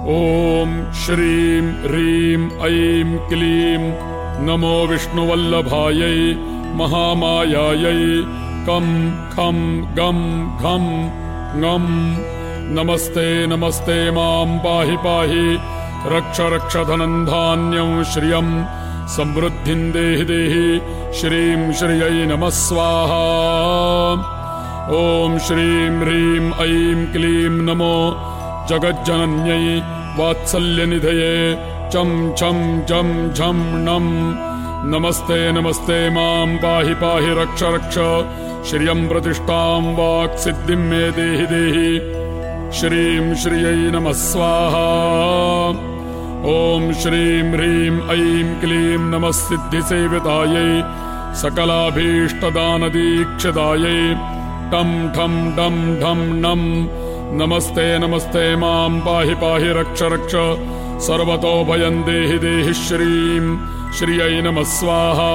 ॐ श्रीं ह्रीं ऐं क्लीं नमो विष्णुवल्लभायै महामायायै कं खं गं घं ङं नमस्ते नमस्ते मां पाहि पाहि रक्ष रक्ष धनं धान्यं श्रियं समृद्धिं देहि देहि श्रीं श्रियै नमः स्वाहा। ॐ श्रीं ह्रीं ऐं क्लीं नमो जगज्जनन्यै वात्सल्यनिधये चं छं जं झं णं नमस्ते नमस्ते मां पाहि पाहि रक्ष रक्ष श्रियं प्रतिष्ठां वाक्सिद्धिं मे देहि देहि श्रीं श्रियै नमः स्वाहा। ॐ श्रीं ह्रीं ऐं क्लीं नमः सिद्धिसेवितायै सकलाभीष्टदानदीक्षितायै टं ठं डं ढं णं नमस्ते नमस्ते मां पाहि पाहि रक्ष रक्ष सर्वतो भयं देहि देहि श्रीं श्रियै नमः स्वाहा।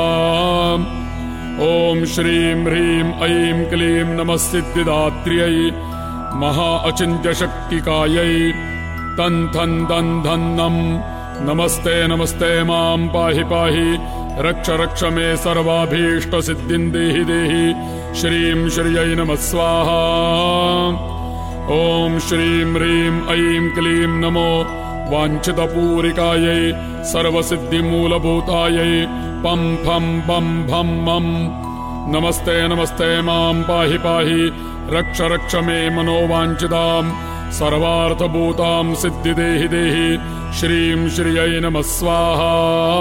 ॐ श्रीं ह्रीं ऐं क्लीं नमः सिद्धिदात्र्यै महा अचिन्त्यशक्तिकायै तं थं दं धं नं नमस्ते नमस्ते मां पाहि पाहि रक्ष रक्ष मे सर्वाभीष्टसिद्धिं देहि देहि श्रीं श्रियै नमः स्वाहा। ॐ श्रीं ह्रीं ऐं क्लीं नमो वाञ्छितपूरिकायै सर्वसिद्धिमूलभूतायै पं फं बं भं मं नमस्ते नमस्ते मां पाहि पाहि रक्ष रक्ष मे मनोवाञ्छितां सर्वार्थभूतां सिद्धि देहि देहि श्रीं श्रियै नमः स्वाहा।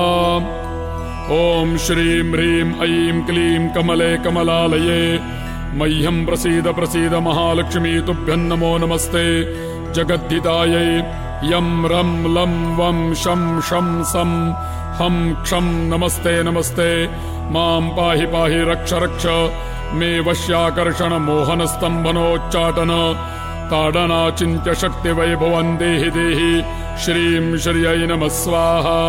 ॐ श्रीं ह्रीं ऐं क्लीं कमले कमलालये मह्यं प्रसीद प्रसीद महालक्ष्मी तुभ्यं नमो नमस्ते जगद्धितायै यं रं लं वं शं शं सं हं क्षं नमस्ते नमस्ते मां पाहि पाहि रक्ष रक्ष मे वश्याकर्षण मोहनस्तम्भनोच्चाटन ताडनाचिन्त्यशक्तिवैभवं देहि देहि श्रीं श्रियै नमः स्वाहा।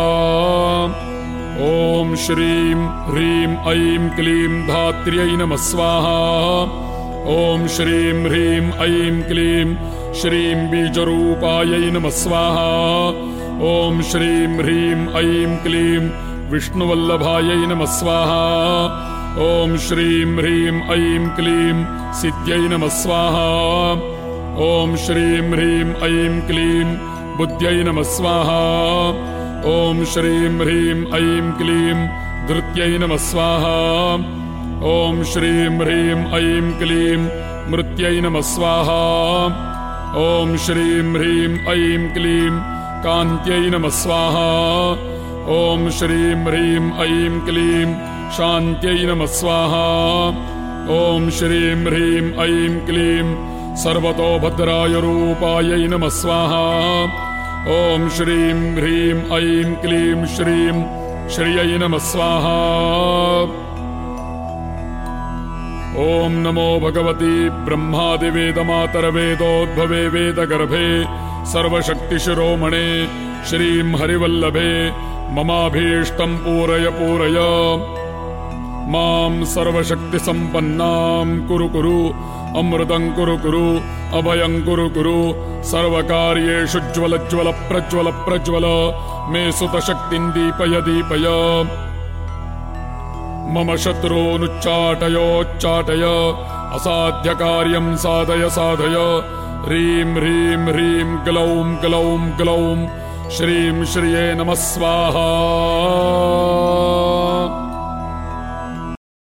ॐ श्रीं ह्रीं ऐं क्लीं धात्र्यै नमः स्वाहा। ॐ श्रीं ह्रीं ऐं क्लीं श्रीं बीजरूपायै नमः स्वाहा। ॐ श्रीं ह्रीं ऐं क्लीं विष्णुवल्लभायै नमः स्वाहा। ॐ श्रीं ह्रीं ऐं क्लीं सिद्ध्यै नमः स्वाहा। ॐ श्रीं ह्रीं ऐं क्लीं बुद्ध्यै नमः स्वाहा। ॐ श्रीं ह्रीं ऐं क्लीं धृत्यै नमः स्वाहा। ॐ श्रीं ह्रीं ऐं क्लीं मृत्यै नमः स्वाहा। ॐ श्रीं ह्रीं ऐं क्लीं कान्त्यै नमः स्वाहा। ॐ श्रीं ह्रीं ऐं क्लीं शान्त्यै नमः स्वाहा। ॐ श्रीं ह्रीं ऐं क्लीं सर्वतोभद्राय रूपायै नमः स्वाहा। ॐ श्रीं ह्रीं ऐं क्लीं श्रीं श्रियै नमः स्वाहा। ॐ नमो भगवती ब्रह्मादिवेदमातरवेदोद्भवे वेदगर्भे सर्वशक्तिशिरोमणे श्रीं हरिवल्लभे ममाभीष्टं पूरय पूरय मां सर्वशक्तिसम्पन्नां कुरु कुरु अमृतं कुरु कुरु अभयं कुरु कुरु सर्वकार्येषु ज्वल ज्वल प्रज्वल प्रज्वल मे सुतशक्तिं दीपय दीपय मम शत्रूनुच्चाटयोच्चाटय असाध्यकार्यं साधय साधय ह्रीं ह्रीं ह्रीं ग्लौं ग्लौं ग्लौं श्रीं श्रिये नमः स्वाहा।